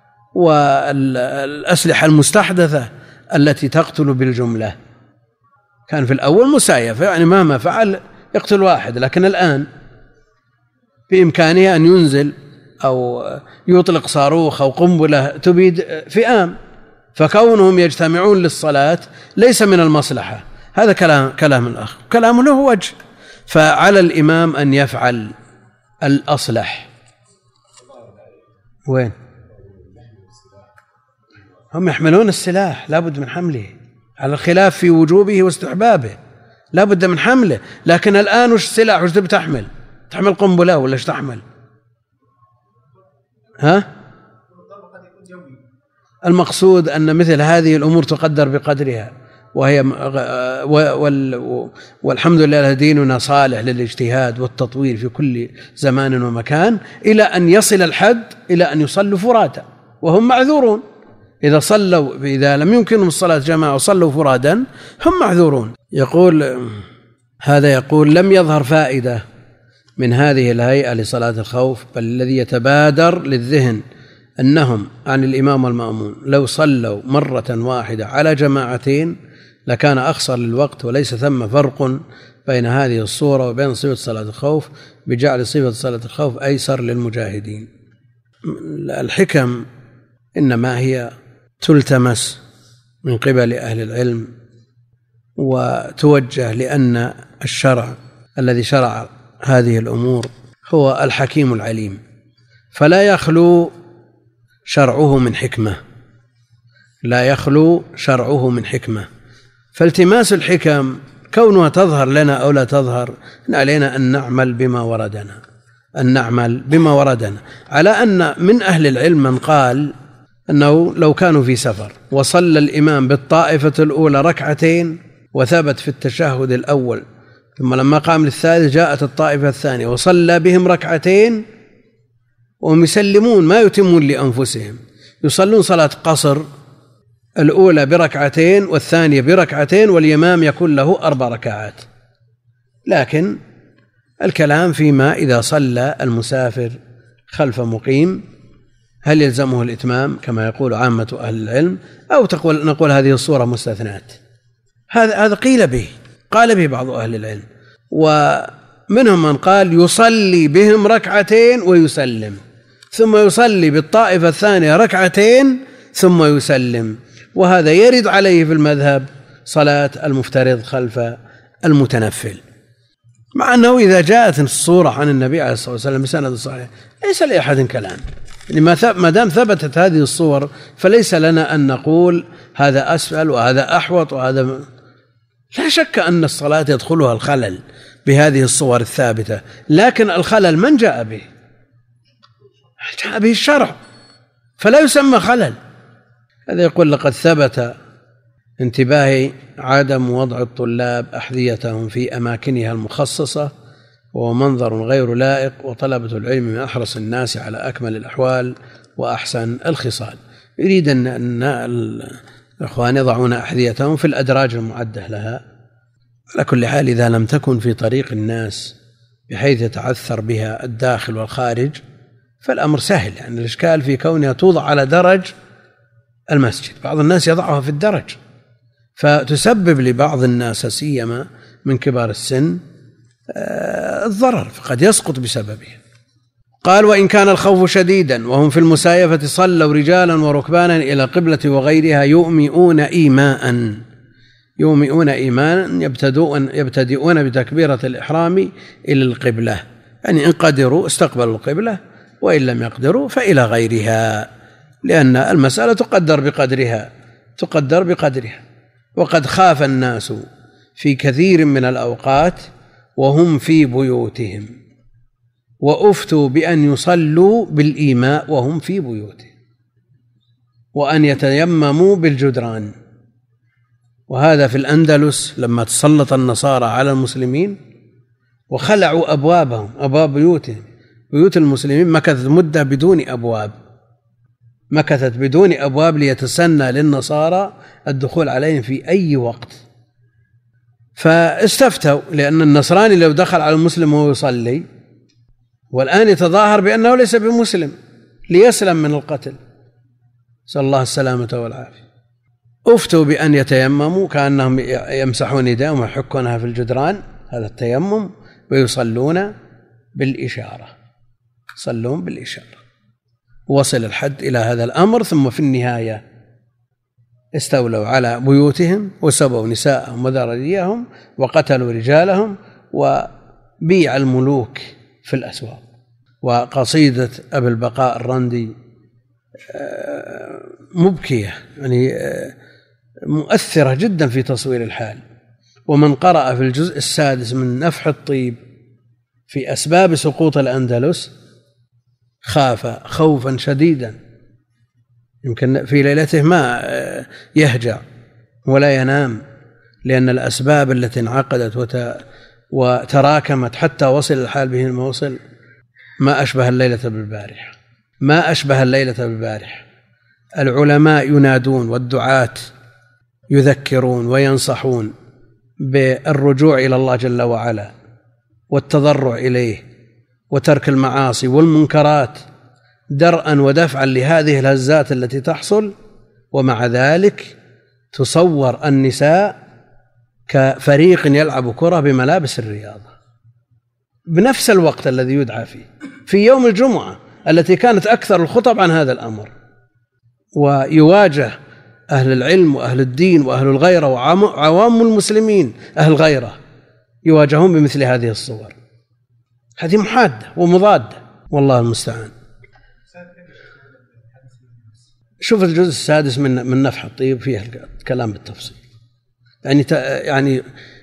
والأسلحة المستحدثة التي تقتل بالجملة. كان في الأول مسايفة، يعني مهما فعل يقتل واحد، لكن الآن بإمكانه أن ينزل أو يطلق صاروخ أو قنبلة تبيد فئام، فكونهم يجتمعون للصلاة ليس من المصلحة. هذا كلام كلام الأخ، كلام له وجه. فعلى الإمام أن يفعل الأصلح. وين هم يحملون السلاح لا بد من حمله، على الخلاف في وجوبه واستحبابه، لا بد من حمله. لكن الآن وش السلاح؟ وش تبي تحمل؟ تحمل قنبلة ولا ايش تحمل؟ ها؟ المقصود أن مثل هذه الأمور تقدر بقدرها، وهي والحمد لله ديننا صالح للاجتهاد والتطوير في كل زمان ومكان، إلى أن يصل الحد إلى أن يصلوا فرادا وهم معذورون. إذا صلوا إذا لم يمكنهم الصلاة جماعة وصلوا فرادا هم معذورون. يقول هذا يقول لم يظهر فائدة من هذه الهيئة لصلاة الخوف، بل الذي يتبادر للذهن أنهم عن الإمام والمأمون لو صلوا مرة واحدة على جماعتين لكان أخسر للوقت، وليس ثم فرق بين هذه الصورة وبين صفة صلاة الخوف، بجعل صفة صلاة الخوف أيسر للمجاهدين. الحكم إنما هي تلتمس من قبل أهل العلم وتوجه، لأن الشرع الذي شرع هذه الأمور هو الحكيم العليم، فلا يخلو شرعه من حكمة، لا يخلو شرعه من حكمة. فالتماس الحكم كونها تظهر لنا أو لا تظهر، علينا أن نعمل بما وردنا أن نعمل بما وردنا على أن من أهل العلم من قال أنه لو كانوا في سفر وصلى الإمام بالطائفة الأولى ركعتين وثبت في التشهد الأول، ثم لما قام للثالث جاءت الطائفة الثانية وصلى بهم ركعتين وهم يسلمون ما يتمون لأنفسهم، يصلون صلاة قصر، الأولى بركعتين والثانية بركعتين والإمام يكون له أربع ركعات. لكن الكلام فيما إذا صلى المسافر خلف مقيم هل يلزمه الإتمام كما يقول عامة أهل العلم، أو تقول نقول هذه الصورة مستثنات. هذا هذا قيل به قال به بعض أهل العلم، ومنهم من قال يصلي بهم ركعتين ويسلم، ثم يصلي بالطائفة الثانية ركعتين ثم يسلم، وهذا يرد عليه في المذهب صلاة المفترض خلف المتنفل، مع أنه إذا جاءت الصورة عن النبي عليه الصلاة والسلام بسند صحيح ليس لأحد كلام. ما دام ثبتت هذه الصور فليس لنا أن نقول هذا أسفل وهذا أحوط وهذا م... لا شك أن الصلاة يدخلها الخلل بهذه الصور الثابتة، لكن الخلل من جاء به؟ جاء به الشرع، فلا يسمى خلل. هذا يقول لقد ثبت انتباهي عدم وضع الطلاب أحذيتهم في أماكنها المخصصة، وهو منظر غير لائق، وطلبة العلم من أحرص الناس على أكمل الأحوال وأحسن الخصال. يريد أن الأخوان يضعون أحذيتهم في الأدراج المعدة لها. على كل حال إذا لم تكن في طريق الناس بحيث يتعثر بها الداخل والخارج فالأمر سهل، يعني الإشكال في كونها توضع على درج المسجد، بعض الناس يضعها في الدرج فتسبب لبعض الناس سيما من كبار السن الضرر، فقد يسقط بسببه. قال وإن كان الخوف شديدا وهم في المسايفة صلوا رجالا وركبانا إلى قبلة وغيرها يؤمئون إيماء يؤمئون إيمانا يبتدؤون, يبتدئون بتكبيرة الإحرام إلى القبلة، يعني إن قدروا استقبلوا القبلة وإن لم يقدروا فإلى غيرها، لأن المسألة تقدر بقدرها تقدر بقدرها وقد خاف الناس في كثير من الأوقات وهم في بيوتهم، وأفتوا بأن يصلوا بالإيماء وهم في بيوتهم، وأن يتيمموا بالجدران. وهذا في الأندلس لما تسلط النصارى على المسلمين وخلعوا أبوابهم، أبواب بيوتهم، بيوت المسلمين مكثت مدة بدون أبواب، مكثت بدون أبواب ليتسنى للنصارى الدخول عليهم في أي وقت. فاستفتوا، لأن النصراني لو دخل على المسلم وهو يصلي والآن يتظاهر بأنه ليس بمسلم ليسلم من القتل، نسأل الله السلامة والعافية، أفتوا بأن يتيمموا كأنهم يمسحون يديهم ويحكونها في الجدران، هذا التيمم، ويصلون بالإشارة، يصلون بالإشارة. وصل الحد إلى هذا الأمر، ثم في النهاية استولوا على بيوتهم وسبوا نساءهم وذراريهم وقتلوا رجالهم وبيع الملوك في الأسواق. وقصيدة أبي البقاء الرندي مبكية، يعني مؤثرة جدا في تصوير الحال. ومن قرأ في الجزء السادس من نفح الطيب في أسباب سقوط الأندلس خاف خوفا شديدا، يمكن في ليلته ما يهجع ولا ينام، لأن الأسباب التي انعقدت وتراكمت حتى وصل الحال به الموصل ما أشبه الليلة بالبارحة، ما أشبه الليلة بالبارحة. العلماء ينادون والدعاة يذكرون وينصحون بالرجوع إلى الله جل وعلا والتضرع إليه وترك المعاصي والمنكرات درءا ودفعا لهذه الهزات التي تحصل. ومع ذلك تصور النساء كفريق يلعب كرة بملابس الرياضة بنفس الوقت الذي يدعى فيه، في يوم الجمعة التي كانت أكثر الخطب عن هذا الأمر. ويواجه أهل العلم وأهل الدين وأهل الغيرة وعوام المسلمين أهل الغيرة يواجهون بمثل هذه الصور، هذه محادة ومضادة، والله المستعان. شوف الجزء السادس من من نفح الطيب فيه الكلام بالتفصيل. يعني يعني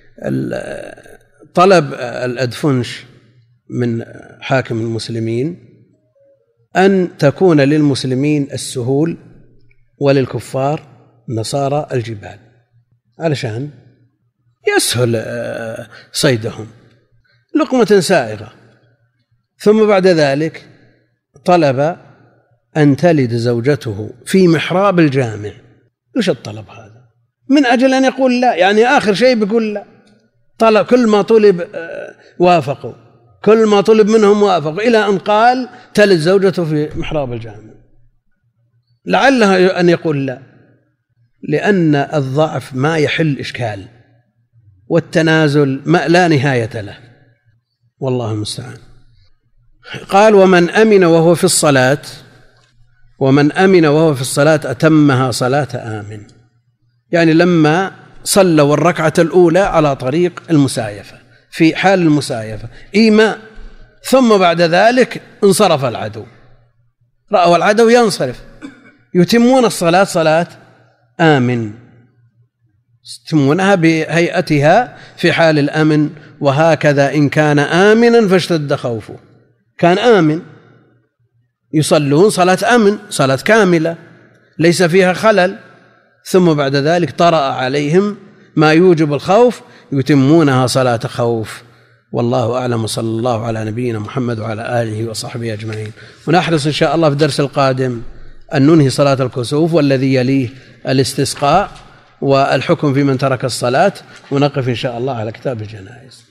طلب الأدفنش من حاكم المسلمين أن تكون للمسلمين السهول وللكفار النصارى الجبال، علشان يسهل صيدهم، لقمة سائغة. ثم بعد ذلك طلب أن تلد زوجته في محراب الجامع. وش الطلب هذا؟ من أجل أن يقول لا، يعني آخر شيء بيقول لا. طلب كل ما طلب وافقوا، كل ما طلب منهم وافقوا، إلى أن قال تلد زوجته في محراب الجامع. لعله أن يقول لا، لأن الضعف ما يحل إشكال، والتنازل ما لا نهاية له، والله المستعان. قال ومن أمن وهو في الصلاة، ومن أمن وهو في الصلاة أتمها صلاة آمن. يعني لما صلوا الركعة الأولى على طريق المسايفة، في حال المسايفة إيماء، ثم بعد ذلك انصرف العدو، رأوا العدو ينصرف، يتمون الصلاة صلاة آمن، يتمونها بهيئتها في حال الأمن. وهكذا إن كان آمنا فاشتد خوفه، كان آمن يصلون صلاة أمن، صلاة كاملة ليس فيها خلل، ثم بعد ذلك طرأ عليهم ما يوجب الخوف، يتمونها صلاة خوف. والله أعلم، صلى الله على نبينا محمد وعلى آله وصحبه أجمعين. ونحرص إن شاء الله في الدرس القادم أن ننهي صلاة الكسوف والذي يليه الاستسقاء والحكم في من ترك الصلاة، ونقف إن شاء الله على كتاب الجنائز.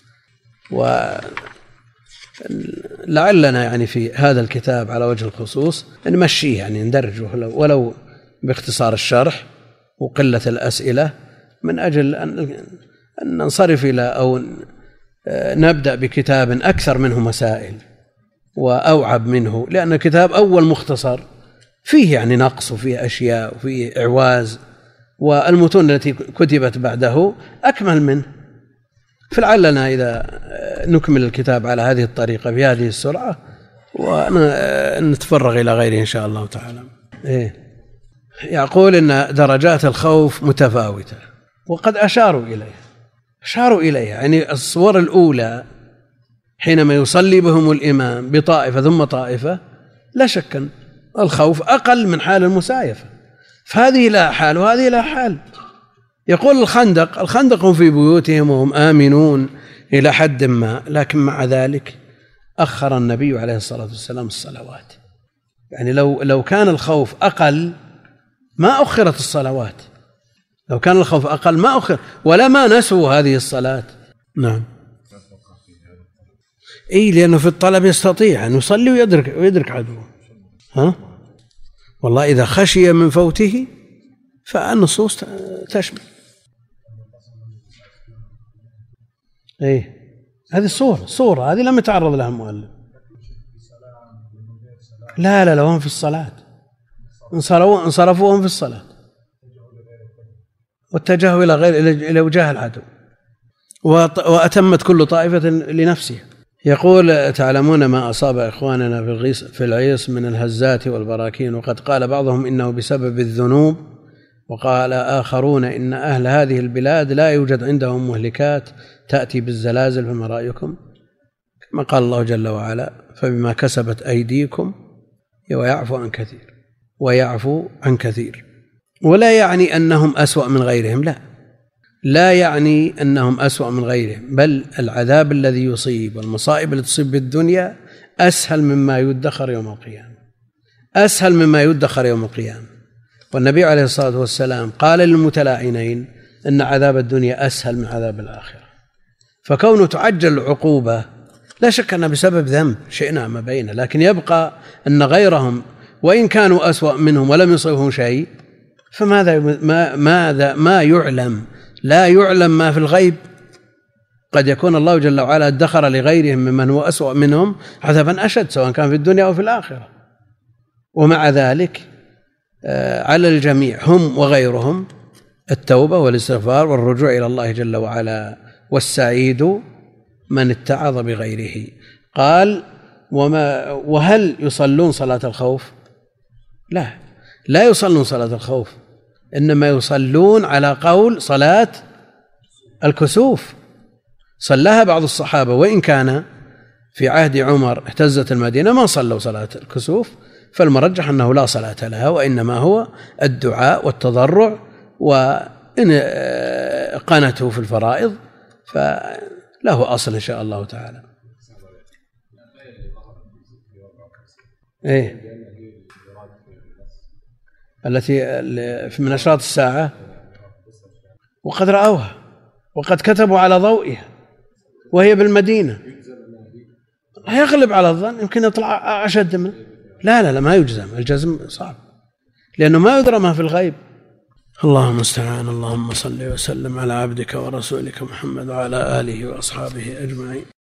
ولعلنا يعني في هذا الكتاب على وجه الخصوص نمشيه، يعني ندرجه ولو باختصار الشرح وقلة الأسئلة، من أجل أن ننصرف إلى أو نبدأ بكتاب أكثر منه مسائل وأوعب منه، لأن الكتاب أول مختصر فيه يعني نقص وفيه أشياء وفيه إعواز، والمتون التي كتبت بعده أكمل منه. فلعلنا إذا نكمل الكتاب على هذه الطريقة بهذه السرعة ونتفرغ إلى غيره إن شاء الله تعالى. إيه؟ يقول إن درجات الخوف متفاوتة، وقد أشاروا إليه، أشاروا إليها، يعني الصور الأولى حينما يصلي بهم الإمام بطائفة ثم طائفة لا شك أن الخوف أقل من حال المسايفة، فهذه لا حال وهذه لا حال. يقول الخندق، الخندق هم في بيوتهم وهم آمنون إلى حد ما، لكن مع ذلك أخر النبي عليه الصلاة والسلام الصلوات. يعني لو لو كان الخوف أقل ما أخرت الصلوات، لو كان الخوف أقل ما أخر، ولا ما نسوا هذه الصلاة. نعم. إيه، لأنه في الطلب يستطيع أن يصلي ويدرك ويدرك عدوه. ها؟ والله إذا خشي من فوته فالنصوص تشمل. إيه، هذه الصورة صورة هذه لم يتعرض لها المؤلف. لا لا لا، هم في الصلاة، انصرفوا انصرفوا وهم في الصلاة، واتجهوا إلى غير إلى وجاه العدو، وأتمت كل طائفة لنفسها. يقول: تعلمون ما أصاب إخواننا في الغيص في العيص من الهزات والبراكين، وقد قال بعضهم إنه بسبب الذنوب، وقال آخرون إن أهل هذه البلاد لا يوجد عندهم مهلكات تأتي بالزلازل، فما رأيكم؟ كما قال الله جل وعلا: فبما كسبت أيديكم ويعفو عن كثير ويعفو عن كثير. ولا يعني أنهم أسوأ من غيرهم، لا لا يعني أنهم أسوأ من غيرهم، بل العذاب الذي يصيب والمصائب التي تصيب بالدنيا أسهل مما يدخر يوم القيامة، أسهل مما يدخر يوم القيامة. والنبي عليه الصلاة والسلام قال للمتلاعنين أن عذاب الدنيا أسهل من عذاب الآخرة. فكونه تعجل العقوبة لا شك أنها بسبب ذنب شئنا ما بينه، لكن يبقى أن غيرهم وإن كانوا أسوأ منهم ولم يصيبهم شيء، فماذا ما ماذا ما يعلم؟ لا يعلم ما في الغيب. قد يكون الله جل وعلا ادخر لغيرهم ممن هو أسوأ منهم عذابا أشد، سواء كان في الدنيا أو في الآخرة. ومع ذلك على الجميع هم وغيرهم التوبة والاستغفار والرجوع إلى الله جل وعلا، والسعيد من اتعظ بغيره. قال: وما وهل يصلون صلاة الخوف؟ لا، لا يصلون صلاة الخوف، إنما يصلون على قول صلاة الكسوف. صلاها بعض الصحابة، وإن كان في عهد عمر اهتزت المدينة ما صلوا صلاة الكسوف، فالمرجح أنه لا صلاة لها، وإنما هو الدعاء والتضرع، وإن قنته في الفرائض فله أصل إن شاء الله تعالى. إيه، التي من أشراط الساعة، وقد رأوها وقد كتبوا على ضوئها وهي بالمدينة. يغلب على الظن، يمكن يطلع أشد منه. لا لا لا، ما يجزم، الجزم صعب لأنه ما يدرى ما في الغيب. اللهم استعان. اللهم صل وسلم على عبدك ورسولك محمد وعلى آله وأصحابه أجمعين.